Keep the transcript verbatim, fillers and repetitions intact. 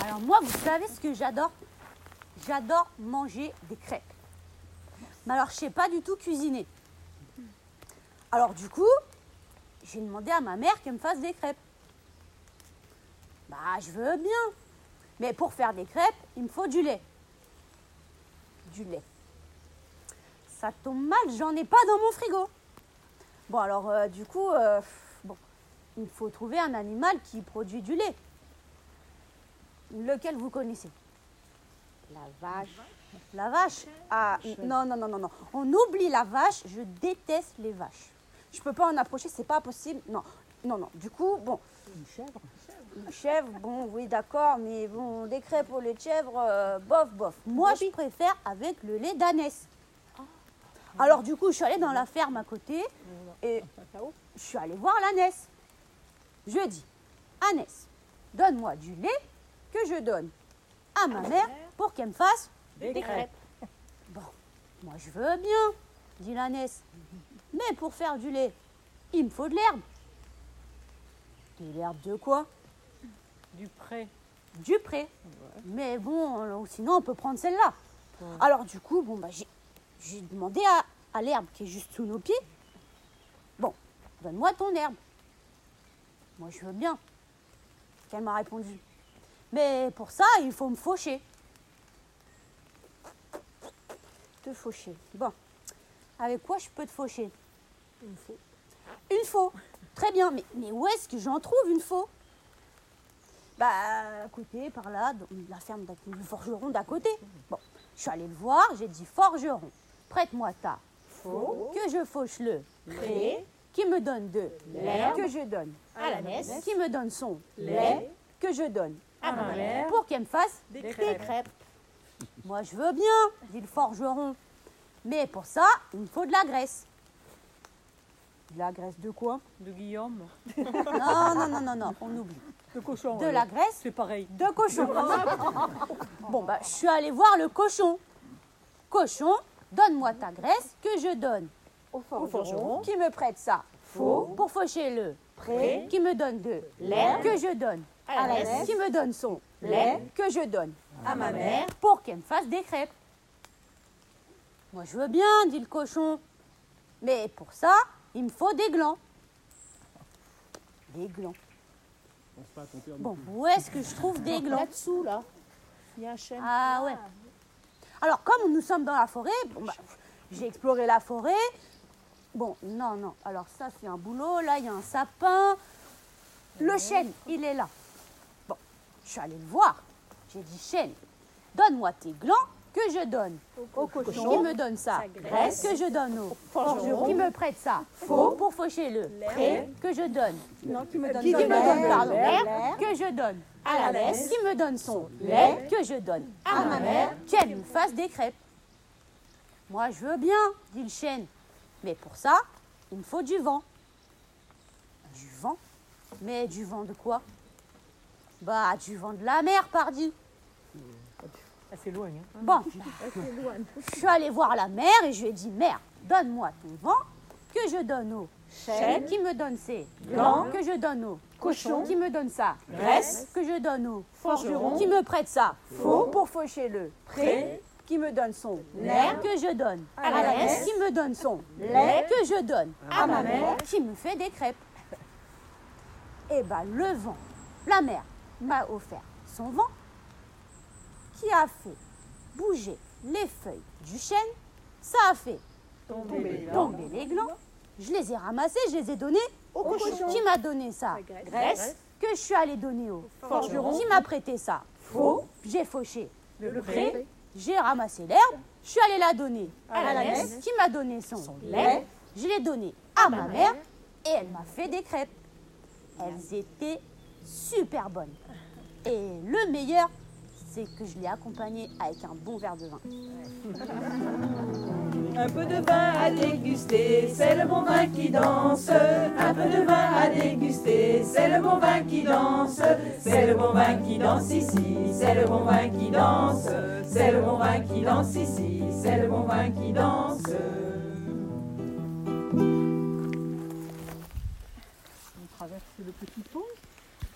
Alors moi, vous savez ce que j'adore? J'adore manger des crêpes. Mais alors, je ne sais pas du tout cuisiner. Alors du coup, j'ai demandé à ma mère qu'elle me fasse des crêpes. Bah, je veux bien. Mais pour faire des crêpes, il me faut du lait. Du lait. Ça tombe mal, j'en ai pas dans mon frigo. Bon, alors euh, du coup, euh, bon, il me faut trouver un animal qui produit du lait. Lequel vous connaissez? La vache. La vache? Ah, non, non, non, non, non. On oublie la vache, je déteste les vaches. Je peux pas en approcher, c'est pas possible. Non, non, non. Du coup, bon. Une chèvre. Une chèvre, bon, oui, d'accord, mais bon, des crêpes au lait de chèvre, euh, bof, bof. Moi, je préfère avec le lait d'ânesse. Alors, du coup, je suis allée dans la ferme à côté et je suis allée voir l'ânesse. Je lui ai dit, ânesse, donne-moi du lait que je donne à ma mère pour qu'elle me fasse des crêpes. Bon, moi, je veux bien, dit l'ânesse. Mais pour faire du lait, il me faut de l'herbe. De l'herbe de quoi? Du pré. Du pré. Ouais. Mais bon, euh, sinon on peut prendre celle-là. Ouais. Alors du coup, bon, bah, j'ai, j'ai demandé à, à l'herbe qui est juste sous nos pieds. Bon, donne-moi ton herbe. Moi, je veux bien. Qu'elle m'a répondu. Mais pour ça, il faut me faucher. Te faucher. Bon. Avec quoi je peux te faucher? Une faux. Une faux. Très bien. Mais, mais où est-ce que j'en trouve une faux? Bah, à côté, par là, dans la ferme le forgeron d'à côté. Bon, je suis allée le voir, j'ai dit, forgeron, prête-moi ta faux, que je fauche le pré, qui me donne de l'herbe, que je donne à l'ânesse, qui me donne son lait, que je donne à ma mère, pour qu'elle me fasse des, des crêpes. crêpes. Moi, je veux bien, dit le forgeron. Mais pour ça, il me faut de la graisse. De la graisse de quoi? De Guillaume. Non, non, non, non, non, on oublie. De cochon. De alors. la graisse. C'est pareil. De cochon. Bon, bah, je suis allée voir le cochon. Cochon, donne-moi ta graisse que je donne Au forgeron. qui me prête ça. Faux. Pour faucher le pré, qui me donne de l'herbe que je donne à l'ânesse, qui me donne son lait que je donne à ma mère pour qu'elle me fasse des crêpes. Moi, je veux bien, dit le cochon. Mais pour ça, il me faut des glands. Des glands. Bon, où est-ce que je trouve des glands? Là-dessous, là. Il y a un chêne. Ah ouais. Alors, comme nous sommes dans la forêt, bon, bah, j'ai exploré la forêt. Bon, non, non. Alors ça, c'est un boulot. Là, il y a un sapin. Le chêne, il est là. Bon, je suis allée le voir. J'ai dit, chêne, donne-moi tes glands que je donne au cochon, qui me donne ça, graisse, que je donne au forgeron, qui me prête ça, faux, pour faucher le pré, que je donne, Non, qui me donne qui de me l'air. donne, pardon, l'air, que je donne à l'ânesse, qui me donne son lait, que je donne à ma mère, qu'elle me fasse des crêpes. Moi, je veux bien, dit le chêne, mais pour ça, il me faut du vent. Du vent? Mais du vent de quoi? Bah, du vent de la mer, pardi. Assez loin. Hein. Bon, je suis allée voir la mère et je lui ai dit, mère, donne-moi ton vent que je donne au chêne, qui me donne ses glands, que je donne au cochon, qui me donne sa graisse, que je donne au forgeron, qui me prête ça, faux, pour faucher le pré, qui me donne son lait, que je donne à l'ânesse, qui me donne son lait, que je donne à ma mère, qui me fait des crêpes. Et bien, le vent, la mère m'a offert son vent, qui a fait bouger les feuilles du chêne, ça a fait Tomber les tomber les glands. Je les ai ramassés, je les ai donnés au cochon, qui m'a donné ça, graisse, que je suis allée donner au forgeron, qui m'a prêté ça, faux, j'ai fauché le pré, j'ai ramassé l'herbe, je suis allée la donner à l'ânesse, qui m'a donné son lait, je l'ai donné à ma mère, et elle m'a fait des crêpes. Elles étaient super bonnes. Et le meilleur, c'est que je l'ai accompagné avec un bon verre de vin. Un peu de vin à déguster, c'est le bon vin qui danse. Un peu de vin à déguster, c'est le bon vin qui danse. C'est le bon vin qui danse ici, c'est le bon vin qui danse. C'est le bon vin qui danse ici, c'est le bon vin qui danse. On traverse le petit pont.